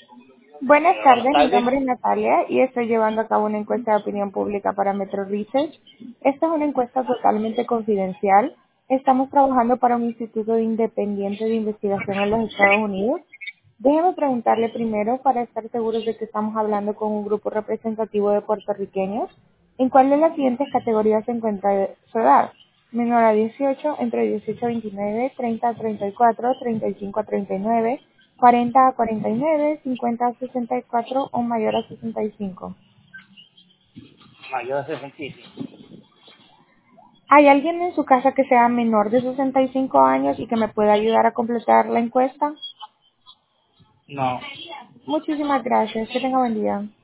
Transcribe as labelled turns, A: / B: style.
A: Buenas
B: Buenas
A: tardes, mi
B: tardes.
A: nombre es Natalia y estoy llevando a cabo una encuesta de opinión pública para Metro Research. Esta es una encuesta totalmente confidencial. Estamos trabajando para un instituto independiente de investigación en los Estados Unidos. Déjeme preguntarle primero, para estar seguros de que estamos hablando con un grupo representativo de puertorriqueños, ¿en cuál de las siguientes categorías se encuentra su edad? Menor a 18, entre 18 a 29, 30 a 34, 35 a 39, 40 a 49, 50 a 64 o mayor a 65.
B: Mayor de 65.
A: ¿Hay alguien en su casa que sea menor de 65 años y que me pueda ayudar a completar la encuesta?
B: No.
A: Muchísimas gracias. Que tenga buen día.